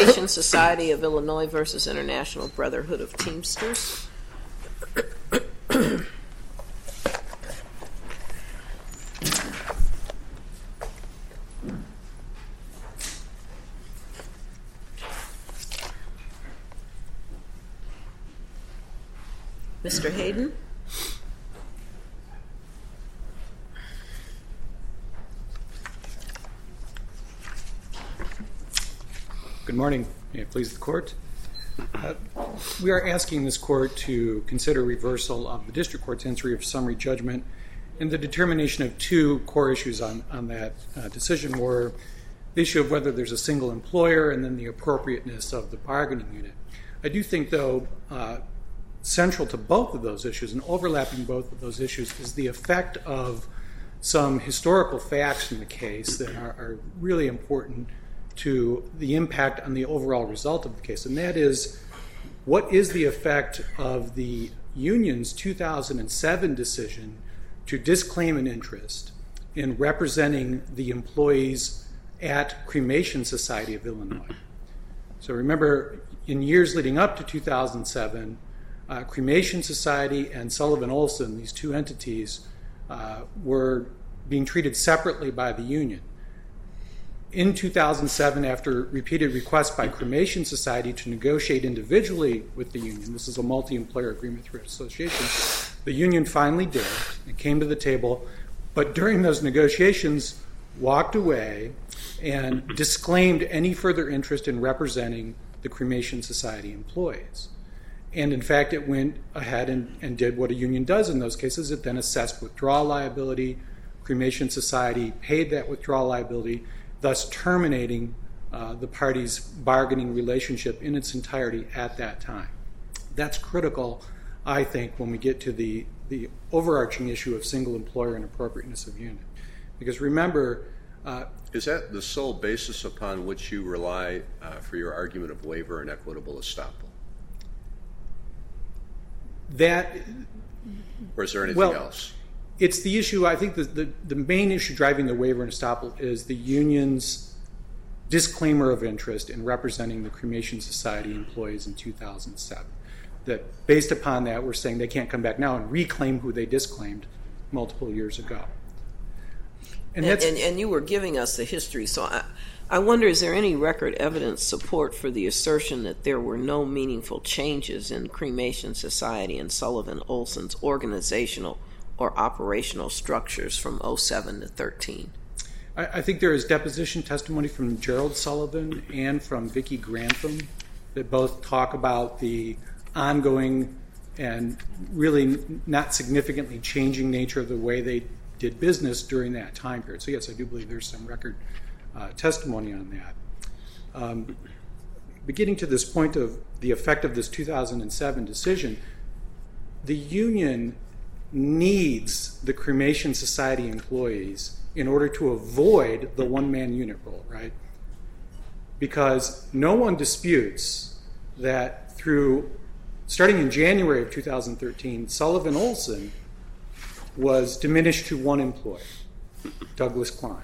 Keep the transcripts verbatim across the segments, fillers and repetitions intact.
Cremation Society of Illinois versus International Brotherhood of Teamsters. Mister Hayden? Good morning. May it please the court. Uh, we are asking this court to consider reversal of the district court's entry of summary judgment, and the determination of two core issues on, on that uh, decision were the issue of whether there's a single employer and then the appropriateness of the bargaining unit. I do think, though, uh, central to both of those issues and overlapping both of those issues is the effect of some historical facts in the case that are, are really important to the impact on the overall result of the case. And that is, what is the effect of the union's two thousand seven decision to disclaim an interest in representing the employees at Cremation Society of Illinois? So remember, in years leading up to two thousand seven, uh, Cremation Society and Sullivan Olson, these two entities, uh, were being treated separately by the union. In two thousand seven, after repeated requests by Cremation Society to negotiate individually with the union, this is a multi-employer agreement through association, the union finally did. It came to the table, but during those negotiations walked away and disclaimed any further interest in representing the Cremation Society employees. And in fact, it went ahead and, and did what a union does in those cases. It then assessed withdrawal liability. Cremation Society paid that withdrawal liability, thus terminating uh, the parties' bargaining relationship in its entirety at that time. That's critical, I think, when we get to the, the overarching issue of single employer and appropriateness of unit. Because remember... Uh, Is that the sole basis upon which you rely uh, for your argument of waiver and equitable estoppel? That... Or is there anything well, else? It's the issue, I think the, the, the main issue driving the waiver and estoppel is the union's disclaimer of interest in representing the Cremation Society employees in two thousand seven. That based upon that, we're saying they can't come back now and reclaim who they disclaimed multiple years ago. And, and, and, and you were giving us the history, so I, I wonder, is there any record evidence support for the assertion that there were no meaningful changes in Cremation Society and Sullivan Olson's organizational or operational structures from oh seven to thirteen? I, I think there is deposition testimony from Gerald Sullivan and from Vicki Grantham that both talk about the ongoing and really not significantly changing nature of the way they did business during that time period. So yes, I do believe there's some record uh, testimony on that. Um, beginning to this point of the effect of this two thousand seven decision, the union needs the Cremation Society employees in order to avoid the one-man unit rule, right? Because no one disputes that through, starting in January of two thousand thirteen, Sullivan Olson was diminished to one employee, Douglas Klein.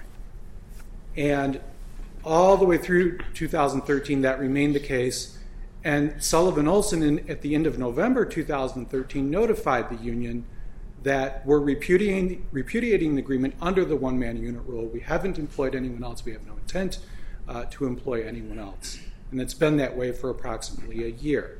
And all the way through two thousand thirteen, that remained the case. And Sullivan Olson, in, at the end of November two thousand thirteen, notified the union that we're repudiating, repudiating the agreement under the one-man unit rule. We haven't employed anyone else. We have no intent uh, to employ anyone else. And it's been that way for approximately a year.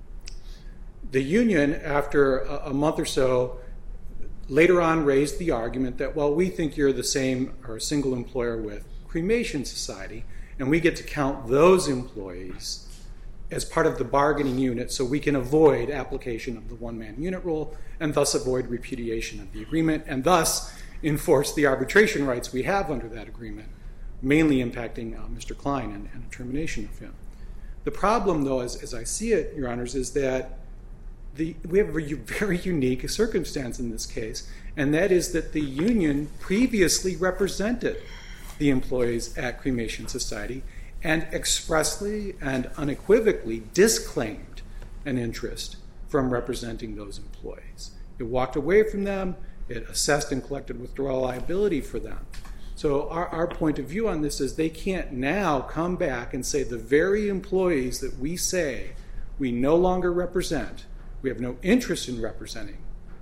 The union, after a, a month or so, later on raised the argument that, well, we think you're the same or a single employer with Cremation Society, and we get to count those employees as part of the bargaining unit so we can avoid application of the one-man unit rule and thus avoid repudiation of the agreement and thus enforce the arbitration rights we have under that agreement, mainly impacting uh, Mister Klein and, and a termination of him. The problem, though, as, as I see it, Your Honors, is that the, we have a very unique circumstance in this case, and that is that the union previously represented the employees at Cremation Society and expressly and unequivocally disclaimed an interest from representing those employees. It walked away from them. It assessed and collected withdrawal liability for them. So So our, our point of view on this is they can't now come back and say the very employees that we say we no longer represent, we have no interest in representing,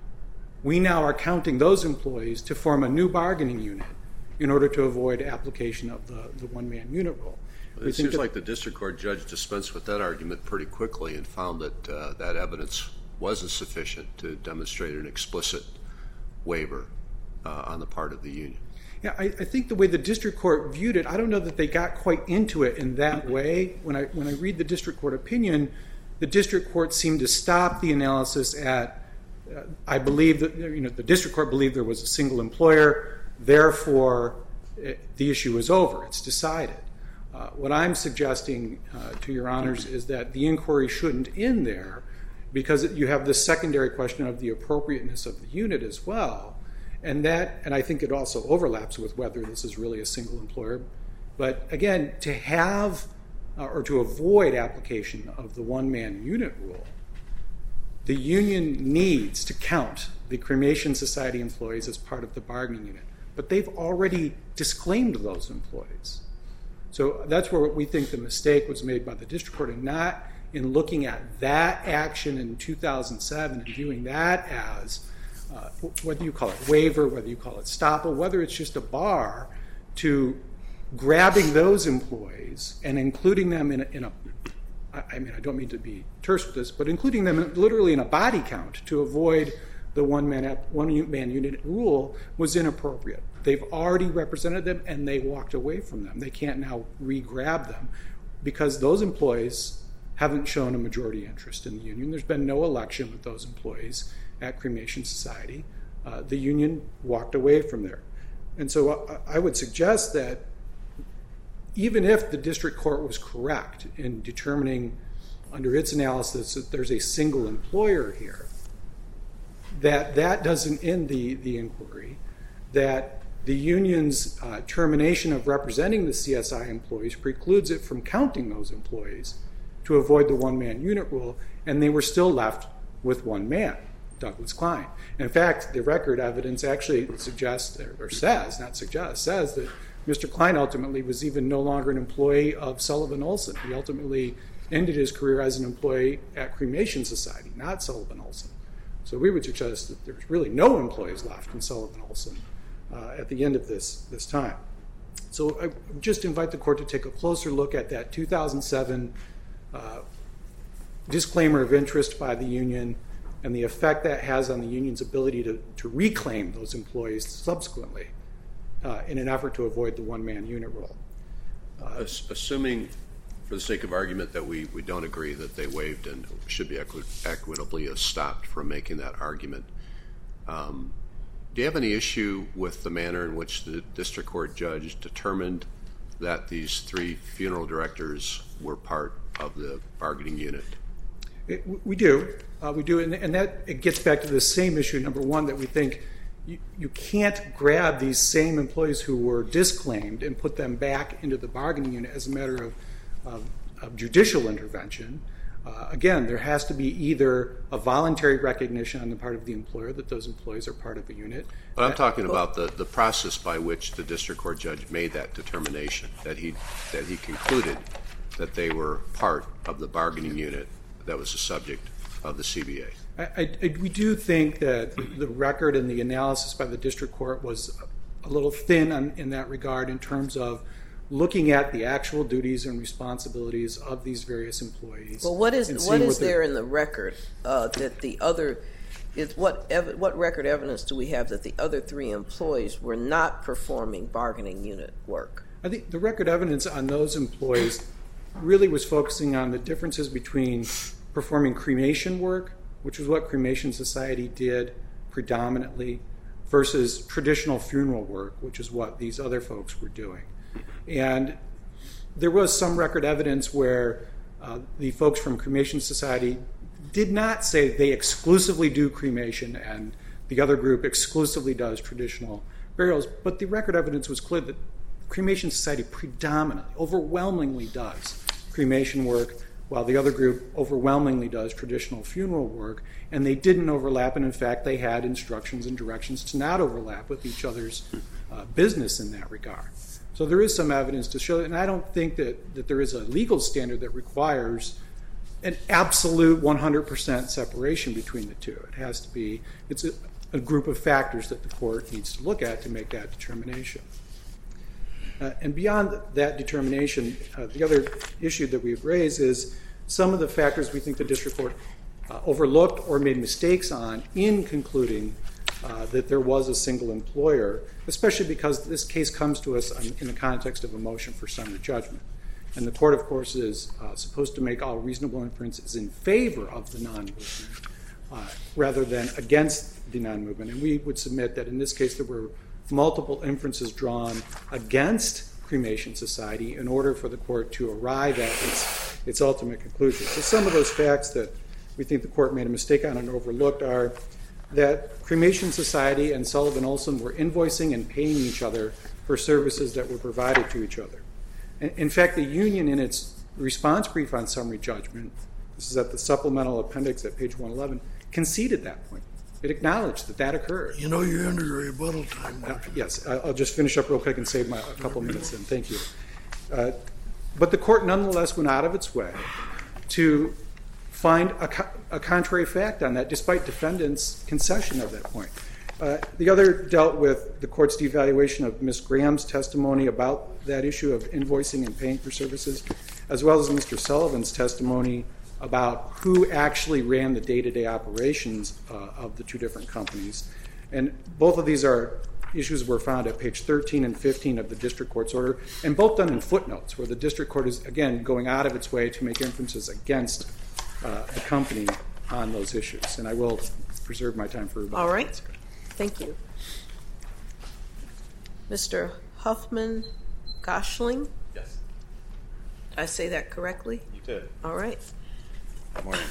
we now are counting those employees to form a new bargaining unit in order to avoid application of the, the one-man unit rule. Well, it seems like the district court judge dispensed with that argument pretty quickly and found that uh, that evidence wasn't sufficient to demonstrate an explicit waiver uh, on the part of the union. Yeah, I, I think the way the district court viewed it, I don't know that they got quite into it in that way. When I when I read the district court opinion, the district court seemed to stop the analysis at, uh, I believe that, you know, the district court believed there was a single employer, therefore it, the issue is over, it's decided. Uh, what I'm suggesting uh, to your honors is that the inquiry shouldn't end there, because you have the secondary question of the appropriateness of the unit as well. And that, and I think it also overlaps with whether this is really a single employer. But again, to have uh, or to avoid application of the one-man unit rule, the union needs to count the Cremation Society employees as part of the bargaining unit. But they've already disclaimed those employees. So that's where we think the mistake was made by the district court, and not in looking at that action in two thousand seven and viewing that as Uh, whether you call it waiver, whether you call it estoppel, whether it's just a bar to grabbing those employees and including them in a, in a I mean, I don't mean to be terse with this, but including them literally in a body count to avoid the one-man one-man unit rule was inappropriate. They've already represented them, and they walked away from them. They can't now re-grab them because those employees haven't shown a majority interest in the union. There's been no election with those employees at Cremation Society. Uh, the union walked away from there. And so I, I would suggest that even if the district court was correct in determining under its analysis that there's a single employer here, that that doesn't end the, the inquiry, that the union's uh, termination of representing the C S I employees precludes it from counting those employees to avoid the one-man unit rule, and they were still left with one man, Douglas Klein. In fact, the record evidence actually suggests, or says, not suggests, says that Mister Klein ultimately was even no longer an employee of Sullivan Olson. He ultimately ended his career as an employee at Cremation Society, not Sullivan Olson. So we would suggest that there's really no employees left in Sullivan Olson uh, at the end of this, this time. So I just invite the court to take a closer look at that two thousand seven uh, disclaimer of interest by the union and the effect that has on the union's ability to, to reclaim those employees subsequently uh, in an effort to avoid the one-man unit rule. Uh, Assuming, for the sake of argument, that we, we don't agree that they waived and should be equi equitably stopped from making that argument, um, do you have any issue with the manner in which the district court judge determined that these three funeral directors were part of the bargaining unit? It, we do. Uh, we do, and, and that it gets back to the same issue, number one, that we think you, you can't grab these same employees who were disclaimed and put them back into the bargaining unit as a matter of, of, of judicial intervention. Uh, again, there has to be either a voluntary recognition on the part of the employer that those employees are part of a unit. But I'm talking about the, the process by which the district court judge made that determination, that he, that he concluded that they were part of the bargaining unit that was the subject of the C B A. I, I, we do think that the record and the analysis by the district court was a little thin on, in that regard in terms of looking at the actual duties and responsibilities of these various employees. Well, what is what is what there in the record uh, that the other is what ev what record evidence do we have that the other three employees were not performing bargaining unit work? I think the record evidence on those employees really was focusing on the differences between performing cremation work, which is what Cremation Society did predominantly, versus traditional funeral work, which is what these other folks were doing. And there was some record evidence where uh, the folks from Cremation Society did not say they exclusively do cremation and the other group exclusively does traditional burials, but the record evidence was clear that Cremation Society predominantly, overwhelmingly does cremation work, while the other group overwhelmingly does traditional funeral work, and they didn't overlap, and in fact they had instructions and directions to not overlap with each other's uh, business in that regard. So there is some evidence to show that, and I don't think that, that there is a legal standard that requires an absolute one hundred percent separation between the two. It has to be, it's a, a group of factors that the court needs to look at to make that determination. Uh, and beyond that determination, uh, the other issue that we've raised is some of the factors we think the district court uh, overlooked or made mistakes on in concluding uh, that there was a single employer, especially because this case comes to us on, in the context of a motion for summary judgment. And the court, of course, is uh, supposed to make all reasonable inferences in favor of the non-movement uh, rather than against the non-movement. And we would submit that in this case there were multiple inferences drawn against Cremation Society in order for the court to arrive at its, its ultimate conclusion. So some of those facts that we think the court made a mistake on and overlooked are that Cremation Society and Sullivan Olson were invoicing and paying each other for services that were provided to each other. In fact, the union in its response brief on summary judgment, this is at the supplemental appendix at page one eleven, conceded that point. It acknowledged that that occurred. You know you're under your rebuttal time. Uh, yes, I'll just finish up real quick and save my, a couple minutes in. Thank you. Uh, but the court nonetheless went out of its way to find a, co- a contrary fact on that, despite defendants' concession of that point. Uh, the other dealt with the court's devaluation of Miz Graham's testimony about that issue of invoicing and paying for services, as well as Mister Sullivan's testimony about who actually ran the day-to-day operations uh, of the two different companies. And both of these are issues were found at page thirteen and fifteen of the district court's order, and both done in footnotes, where the district court is, again, going out of its way to make inferences against uh, the company on those issues. And I will preserve my time for rebuttal. All right. Thank you. Mister Huffman Goshling? Yes. Did I say that correctly? You did. All right. Good morning.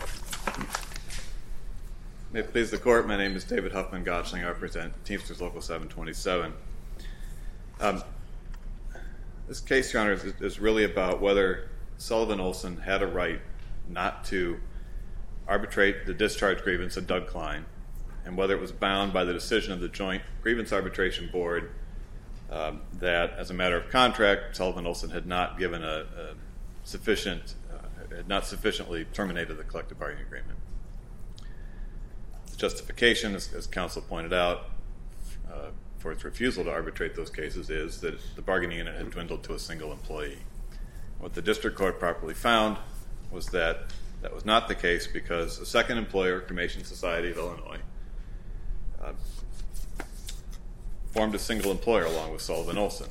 May it please the court, my name is David Huffman Goshling. I represent Teamsters Local seven twenty-seven. Um, this case, Your Honor, is, is really about whether Sullivan Olson had a right not to arbitrate the discharge grievance of Doug Klein, and whether it was bound by the decision of the Joint Grievance Arbitration Board um, that, as a matter of contract, Sullivan Olson had not given a, a sufficient, uh, had not sufficiently terminated the collective bargaining agreement. The justification, as, as counsel pointed out, uh, for its refusal to arbitrate those cases is that the bargaining unit had dwindled to a single employee. What the district court properly found was that that was not the case because a second employer, Cremation Society of Illinois, Uh, formed a single employer along with Sullivan Olson.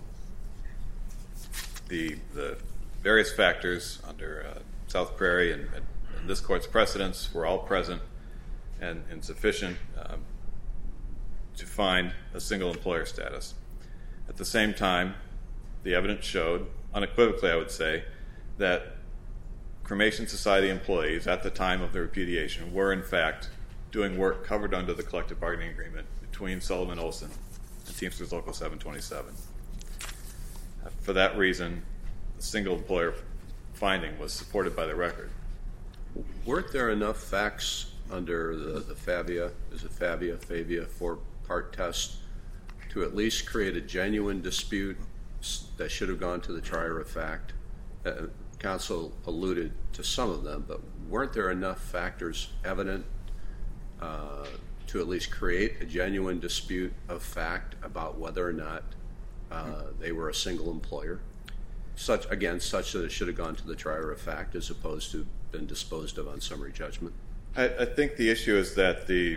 The the various factors under uh, South Prairie and, and, and this court's precedents were all present and, and sufficient um, to find a single employer status. At the same time, the evidence showed, unequivocally I would say, that Cremation Society employees at the time of the repudiation were in fact doing work covered under the collective bargaining agreement between Sullivan Olson and Teamsters Local seven twenty-seven. Uh, for that reason, the single employer finding was supported by the record. Weren't there enough facts under the, the FABIA, is it FABIA, FABIA four-part test, to at least create a genuine dispute that should have gone to the trier of fact? Uh, counsel alluded to some of them, but weren't there enough factors evident Uh, to at least create a genuine dispute of fact about whether or not uh, they were a single employer? Such, again, such that it should have gone to the trier of fact as opposed to been disposed of on summary judgment? I, I think the issue is that the,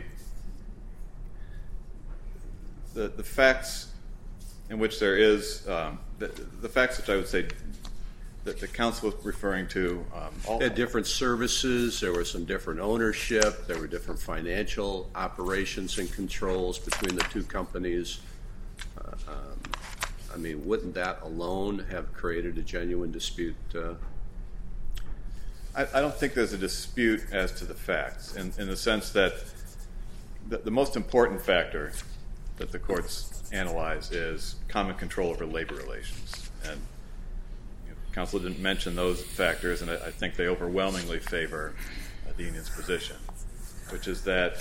the the facts in which there is, um, the, the facts which I would say that the counsel was referring to. Um, all they had different services, there was some different ownership, there were different financial operations and controls between the two companies. Uh, um, I mean, wouldn't that alone have created a genuine dispute? Uh, I, I don't think there's a dispute as to the facts, in, in the sense that the, the most important factor that the courts analyze is common control over labor relations. And counsel didn't mention those factors, and I, I think they overwhelmingly favor uh, the union's position, which is that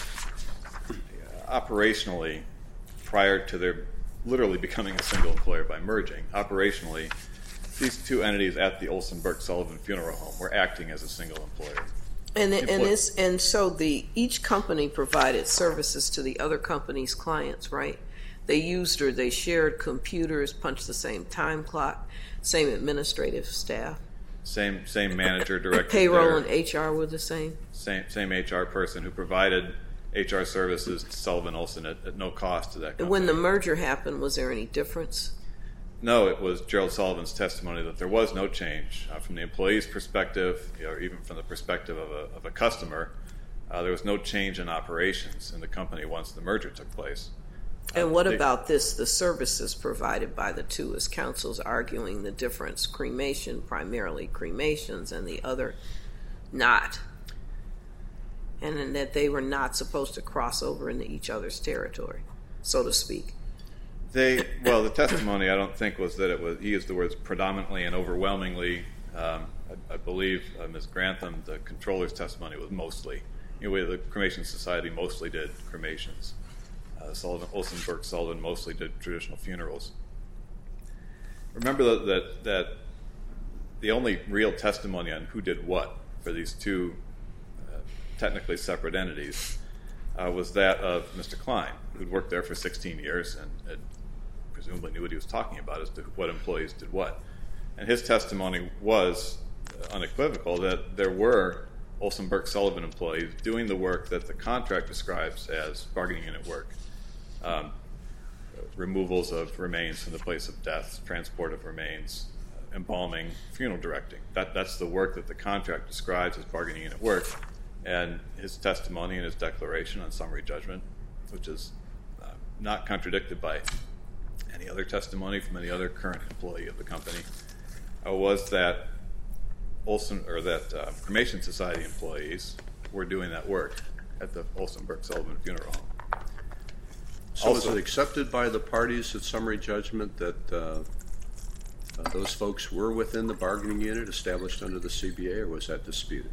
uh, operationally, prior to their literally becoming a single employer by merging, operationally, these two entities at the Olson Burke Sullivan Funeral Home were acting as a single employer. And and it's, and so the each company provided services to the other company's clients, right? They used or they shared computers, punched the same time clock, same administrative staff. Same same manager, director. Payroll there, and H R were the same. Same same H R person who provided H R services to Sullivan Olson at, at no cost to that company. And when the merger happened, was there any difference? No, it was Gerald Sullivan's testimony that there was no change uh, from the employee's perspective, you know, or even from the perspective of a, of a customer. Uh, there was no change in operations in the company once the merger took place. And uh, what they, about this, the services provided by the two, as counsel's arguing the difference, cremation, primarily cremations, and the other not, and then that they were not supposed to cross over into each other's territory, so to speak? They well, the testimony I don't think was that it was. He used the words predominantly and overwhelmingly. Um, I, I believe uh, Miz Grantham, the controller's testimony was mostly. Anyway, the Cremation Society mostly did cremations. Uh, Sullivan, Olson Burke Sullivan mostly did traditional funerals. Remember that, that that the only real testimony on who did what for these two uh, technically separate entities uh, was that of Mister Klein, who'd worked there for sixteen years and had presumably knew what he was talking about as to what employees did what. And his testimony was unequivocal that there were Olson Burke Sullivan employees doing the work that the contract describes as bargaining unit work. Um, removals of remains from the place of death, transport of remains, uh, embalming, funeral directing. That, that's the work that the contract describes as bargaining unit work. And his testimony and his declaration on summary judgment, which is uh, not contradicted by any other testimony from any other current employee of the company, uh, was that Olson or that uh, Cremation Society employees were doing that work at the Olson Burke Sullivan Funeral Home. So Also, was it accepted by the parties at summary judgment that uh, uh, those folks were within the bargaining unit established under the C B A, or was that disputed?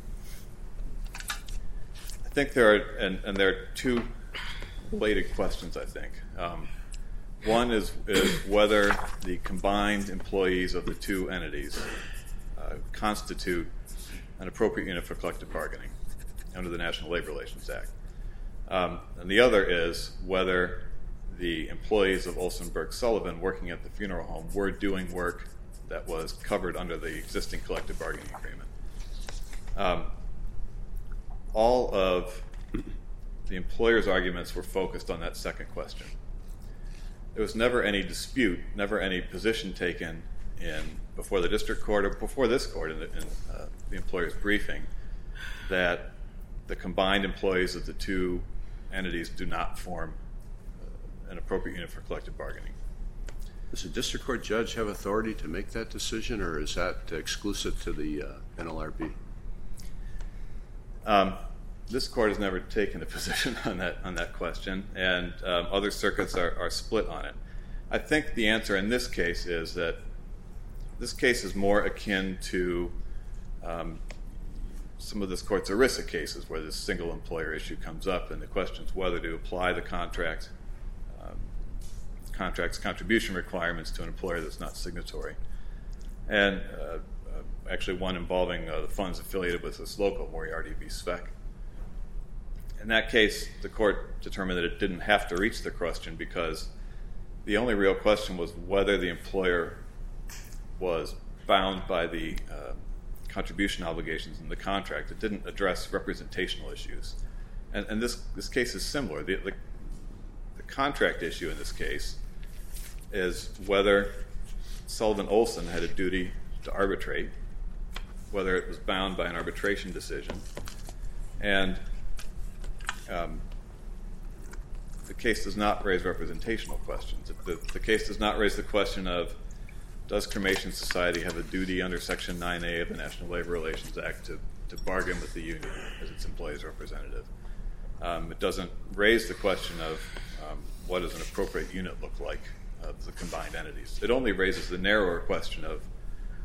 I think there are, and, and there are two related questions, I think. Um, one is, is whether the combined employees of the two entities uh, constitute an appropriate unit for collective bargaining under the National Labor Relations Act. Um, and the other is whether the employees of Olson Burke Sullivan working at the funeral home were doing work that was covered under the existing collective bargaining agreement. Um, all of the employer's arguments were focused on that second question. There was never any dispute, never any position taken in before the district court or before this court in the, in, uh, the employer's briefing that the combined employees of the two entities do not form uh, an appropriate unit for collective bargaining. Does the district court judge have authority to make that decision, or is that exclusive to the uh, N L R B? Um, this court has never taken a position on that on that question, and um, other circuits are, are split on it. I think the answer in this case is that this case is more akin to um, some of this court's ERISA cases where this single employer issue comes up, and the question is whether to apply the contract um, contract's contribution requirements to an employer that's not signatory. And uh, uh, actually one involving uh, the funds affiliated with this local, Moriarty v. Speck. In that case, the court determined that it didn't have to reach the question because the only real question was whether the employer was bound by the uh, contribution obligations in the contract. It didn't address representational issues. And, and this, this case is similar. The, the, the contract issue in this case is whether Sullivan Olson had a duty to arbitrate, whether it was bound by an arbitration decision. And um, the case does not raise representational questions. The, the case does not raise the question of, does Cremation Society have a duty under Section nine A of the National Labor Relations Act to, to bargain with the union as its employee's representative? Um, it doesn't raise the question of um, what does an appropriate unit look like of the combined entities. It only raises the narrower question of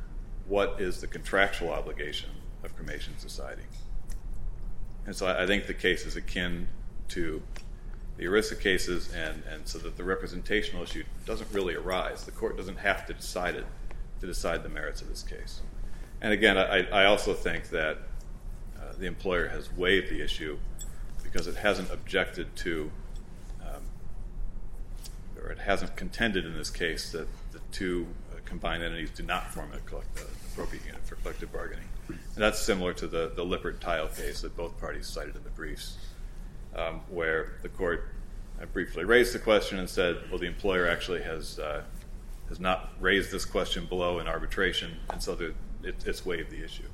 what is the contractual obligation of Cremation Society. And so I, I think the case is akin to the ERISA cases, and, and so that the representational issue doesn't really arise. The court doesn't have to decide it to decide the merits of this case. And again, I, I also think that uh, the employer has waived the issue because it hasn't objected to, um, or it hasn't contended in this case that the two uh, combined entities do not form a collect, uh, appropriate unit for collective bargaining. And that's similar to the, the Lippert tile case that both parties cited in the briefs, um, where the court uh, briefly raised the question and said, well, the employer actually has uh, has not raised this question below in arbitration, and so the, it, it's waived the issue.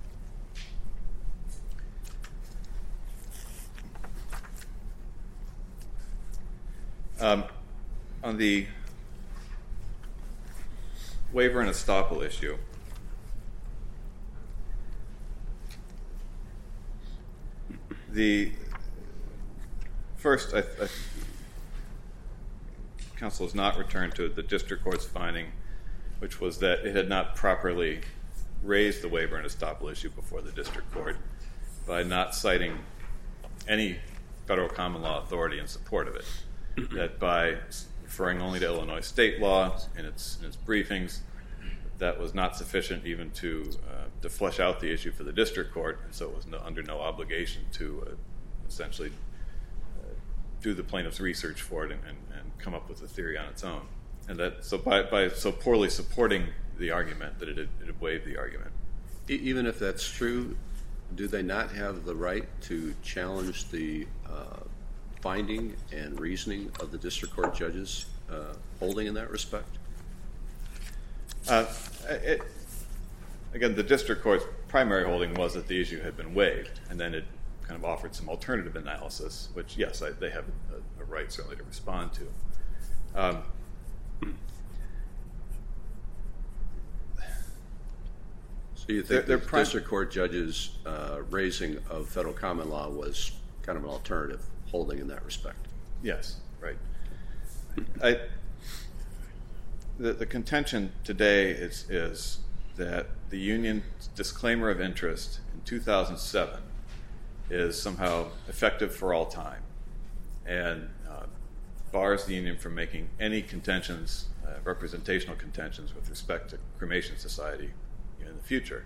Um, on the waiver and estoppel issue, the first, I, I, counsel has not returned to the district court's finding, which was that it had not properly raised the waiver and estoppel issue before the district court by not citing any federal common law authority in support of it. That by referring only to Illinois state law in its, in its briefings, that was not sufficient even to uh, to flesh out the issue for the district court, and so it was no, under no obligation to uh, essentially uh, do the plaintiff's research for it and, and, and come up with a theory on its own. And that so by, by so poorly supporting the argument that it had, it had waived the argument. Even if that's true, do they not have the right to challenge the uh, finding and reasoning of the district court judges uh, holding in that respect? Uh, it, again, the district court's primary holding was that the issue had been waived, and then it kind of offered some alternative analysis, which, yes, I, they have a, a right certainly to respond to. Um, so you think the prim- district court judges' uh, raising of federal common law was kind of an alternative holding in that respect? Yes, right. I, the, the contention today is, is that the union's disclaimer of interest in two thousand seven is somehow effective for all time and uh, bars the union from making any contentions, uh, representational contentions with respect to Cremation Society in the future.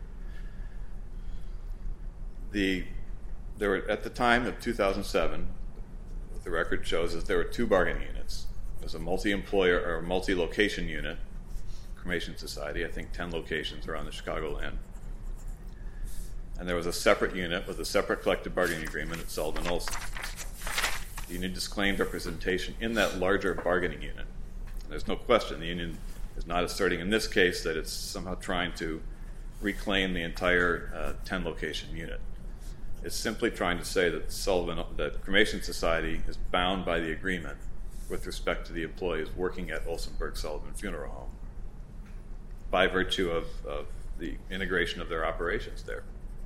The, there were, at the time of two thousand seven, the record shows that there were two bargaining units. There's a multi-employer or multi-location unit, Cremation Society, I think ten locations around the Chicagoland. And there was a separate unit with a separate collective bargaining agreement at Sullivan Olson. The union disclaimed representation in that larger bargaining unit. And there's no question the union is not asserting in this case that it's somehow trying to reclaim the entire uh, ten location unit. It's simply trying to say that Sullivan, that Cremation Society is bound by the agreement with respect to the employees working at Olsenberg Sullivan Funeral Home by virtue of, of the integration of their operations there.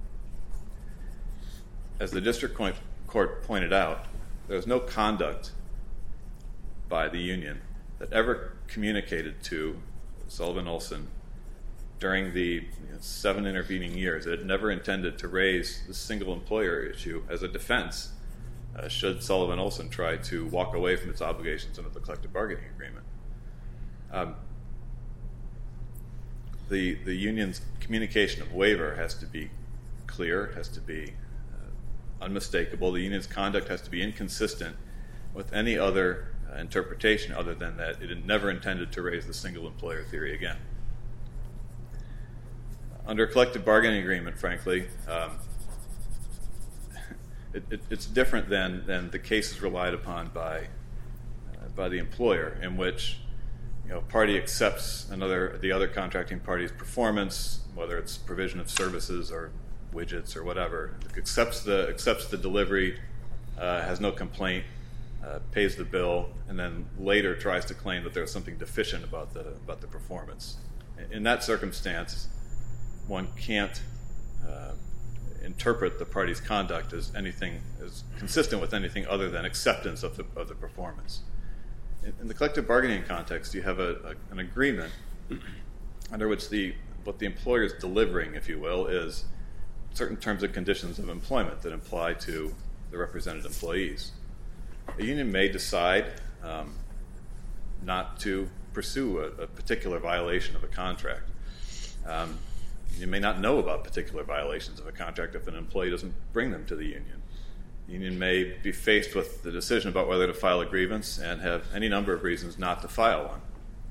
As the district court pointed out, there's no conduct by the union that ever communicated to Sullivan Olson during the you know, seven intervening years. It had never intended to raise the single employer issue as a defense uh, should Sullivan Olson try to walk away from its obligations under the collective bargaining agreement. Um, the, the union's communication of waiver has to be clear, has to be uh, unmistakable. The union's conduct has to be inconsistent with any other uh, interpretation other than that it had never intended to raise the single employer theory again. Under a collective bargaining agreement, frankly, um, it, it, it's different than, than the cases relied upon by uh, by the employer, in which you know, party accepts another the other contracting party's performance, whether it's provision of services or widgets or whatever, accepts the accepts the delivery, uh, has no complaint, uh, pays the bill, and then later tries to claim that there's something deficient about the about the performance. In that circumstance, one can't uh, interpret the party's conduct as anything as consistent with anything other than acceptance of the of the performance. In, in the collective bargaining context, you have a, a, an agreement under which the what the employer is delivering, if you will, is certain terms and conditions of employment that apply to the represented employees. A union may decide um, not to pursue a, a particular violation of a contract. Um, you may not know about particular violations of a contract if an employee doesn't bring them to the union. The union may be faced with the decision about whether to file a grievance and have any number of reasons not to file one.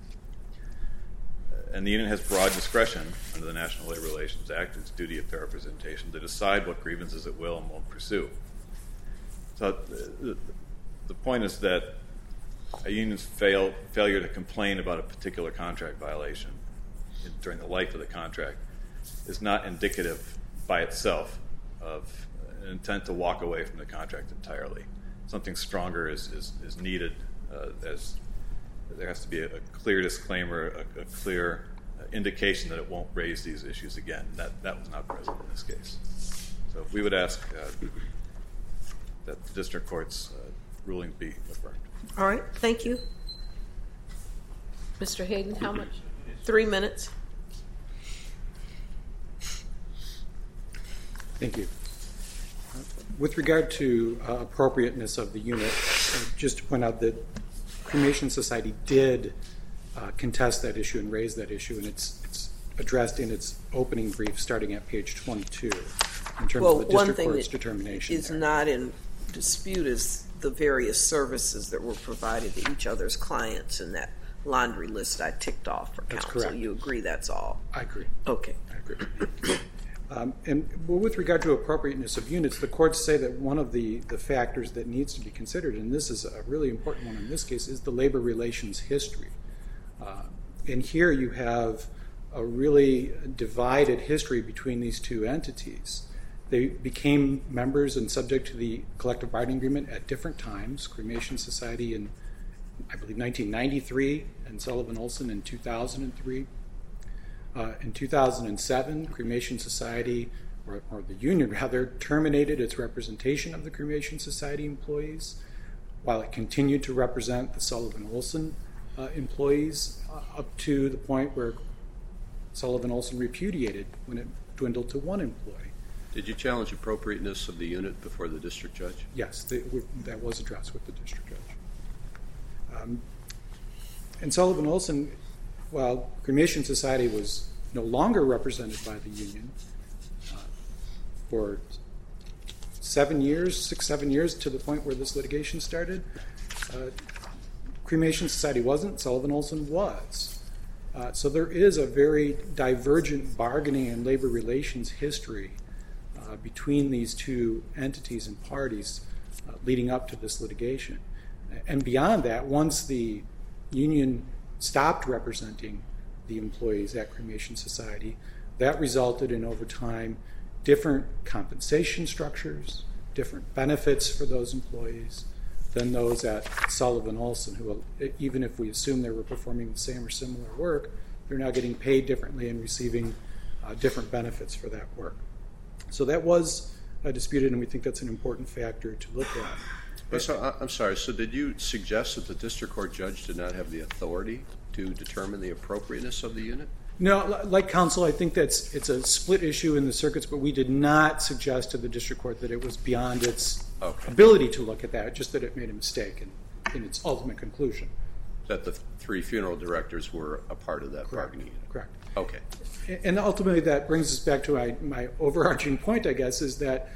And the union has broad discretion under the National Labor Relations Act, its duty of fair representation, to decide what grievances it will and won't pursue. So the, the point is that a union's fail, failure to complain about a particular contract violation during the life of the contract is not indicative by itself of an intent to walk away from the contract entirely. Something stronger is, is, is needed. Uh, as there has to be a, a clear disclaimer, a, a clear uh, indication that it won't raise these issues again. That, that was not present in this case. So we would ask uh, that the district court's uh, ruling be affirmed. All right, thank you. Mister Hayden, how much? Three minutes. Thank you. With regard to uh, appropriateness of the unit, uh, just to point out that Cremation Society did uh, contest that issue and raise that issue, and it's, it's addressed in its opening brief starting at page twenty-two in terms well, of the district one court's thing determination. Is there. not in dispute is the various services that were provided to each other's clients in that laundry list I ticked off for That's counsel. correct. You agree that's all? I agree. Okay. I agree. Um, and well, with regard to appropriateness of units, the courts say that one of the, the factors that needs to be considered, and this is a really important one in this case, is the labor relations history. Uh, and here you have a really divided history between these two entities. They became members and subject to the collective bargaining agreement at different times. Cremation Society in, I believe, nineteen ninety-three, and Sullivan Olson in two thousand three. Uh, in two thousand seven, Cremation Society, or, or the union rather, terminated its representation of the Cremation Society employees, while it continued to represent the Sullivan Olson uh, employees uh, up to the point where Sullivan Olson repudiated when it dwindled to one employee. Did you challenge appropriateness of the unit before the district judge? Yes, they, that was addressed with the district judge. Um, and Sullivan Olson, while Cremation Society was no longer represented by the union uh, for seven years, six, seven years to the point where this litigation started, uh, Cremation Society wasn't, Sullivan Olson was. Uh, so there is a very divergent bargaining and labor relations history uh, between these two entities and parties uh, leading up to this litigation. And beyond that, once the union stopped representing the employees at Cremation Society, that resulted in, over time, different compensation structures, different benefits for those employees than those at Sullivan Olson, who, even if we assume they were performing the same or similar work, they're now getting paid differently and receiving uh, different benefits for that work. So that was uh, disputed, and we think that's an important factor to look at. But so, I'm sorry, so did you suggest that the district court judge did not have the authority to determine the appropriateness of the unit? No, like counsel, I think that's it's a split issue in the circuits, but we did not suggest to the district court that it was beyond its okay. ability to look at that, just that it made a mistake in, in its ultimate conclusion. That the three funeral directors were a part of that Correct. bargaining unit? Correct. Okay. And ultimately that brings us back to my, my overarching point, I guess, is that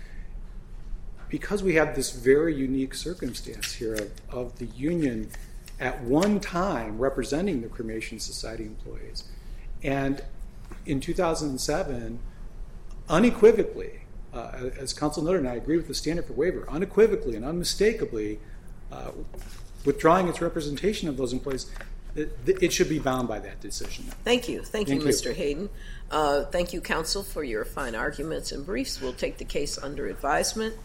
because we have this very unique circumstance here of, of the union at one time representing the Cremation Society employees, and in two thousand seven, unequivocally, uh, as counsel noted, and I agree with the standard for waiver, unequivocally and unmistakably uh, withdrawing its representation of those employees, it, it should be bound by that decision. Thank you. Thank, Thank you, you, Mister Hayden. Uh, thank you, counsel, for your fine arguments and briefs. We'll take the case under advisement.